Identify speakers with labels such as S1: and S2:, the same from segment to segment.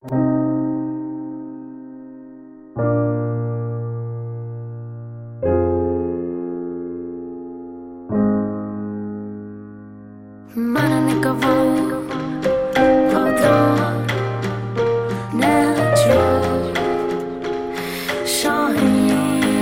S1: من نگاه پادار نجار شاهی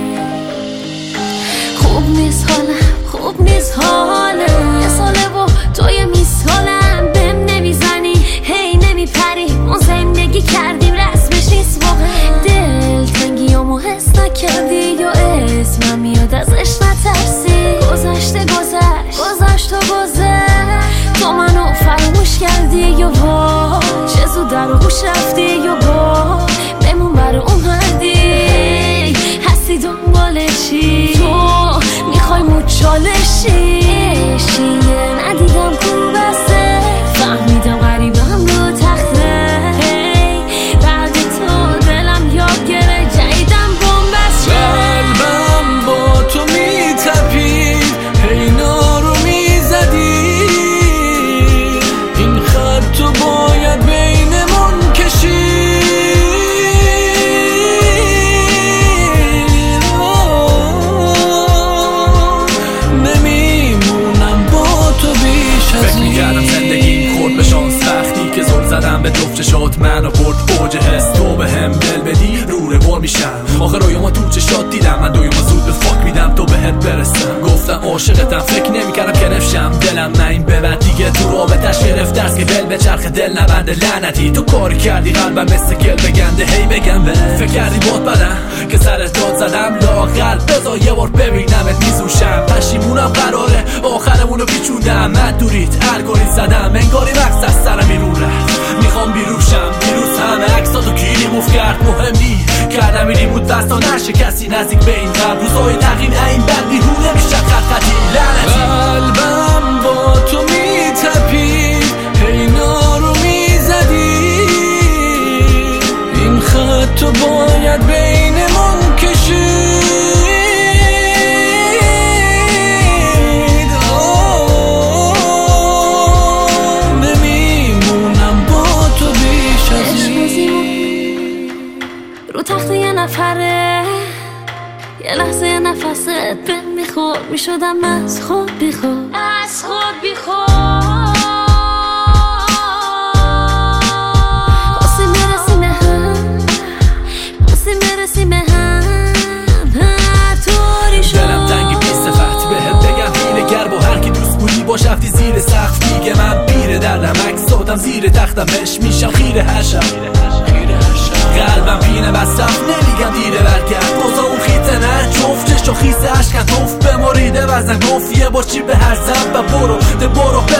S1: خوب نیست حالم یه ساله و توی میسالم بهم نمیزنی هی نمیپری ما زندگی کردیم رسمش نیست واقعا دل تنگیامو حس نکردی یا اسمم میاد ازش نترسی گذشته گذشت تو منو فراموش کردی یا با چه زود در گوش رفتی یا با بمون برای اون مردی هستی دنبال چی تو میخوای مچالشی ندیدم کو بسته فهمیدم غریبم رو تخته بعد تو دلم یاد گره جدیدم بومبست
S2: قلبم با تو میتپید هی نارو میزدی این خط تو باید بینمون کشید نمیمونم با تو بیش از این فکر میکردم زندگیم خورد به شانس وقتی که زل زدم به دفت شد منو برد اوج حس تو به هم دل بدی رو روار میشم آخه رویاما تو چشات دیدم من دویاما زود به فاک میدم تو بهت برسم گفتم عاشقتم فکر نمیکردم که نفشم دلم نه این به بعد دیگه تو رابطش گرفت دست که دل به چرخ دل نبنده لعنتی تو کاری کردی قلبم مثل گل بگنده هی بگم به فکر کردی بود بدم که سرت داد زدم لاغر بذار یه بار ببینمت میزوشم پشیمونم قراره آخرمونو پیچوندم من دوریت الگوری زدم انگاری مقصد از سرم بیرون رفت میخوام بیروشم دیروز همه عکساتو کیری موف کرد مهم نی کردم اینی بود دستا نشه کسی نزدیک به این قبل روزای تقییم این بد بیرونه میشه خطی لعنتی قلبم با تو میتپید هی نارو میزدی این خط تو باید بینمون کشید نمیمونم با تو بیش از این
S1: رو تخت یه نفره یه لحظه یه نفست به میخور میشدم از خود بیخور برسیم هم هر طوری شد
S2: دلم تنگی بی صفت بهت بگم حیله گر با هر کی دوست بودی باش رفتی زیر سقف دیگه من بیره دردم عکس دادم زیر تختم بهش میشم خیره هر شب قلبم پینه بستم نمیگم دیره برگرد بازا اون خیته نه جفتش و خیسه عشقن توف به مریده وزن گفت یه بار چی به هر زن و برو